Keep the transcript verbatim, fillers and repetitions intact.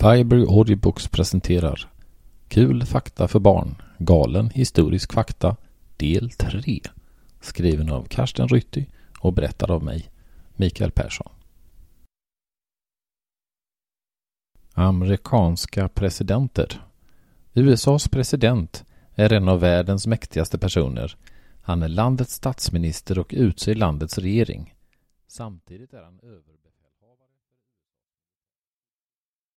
Library Audiobooks presenterar Kul fakta för barn, galen historisk fakta, del tre. Skriven av Karsten Rytti och berättad av mig, Mikael Persson. Amerikanska presidenter. U S A:s president är en av världens mäktigaste personer. Han är landets statsminister och utser landets regering. Samtidigt är han överbefälhavare.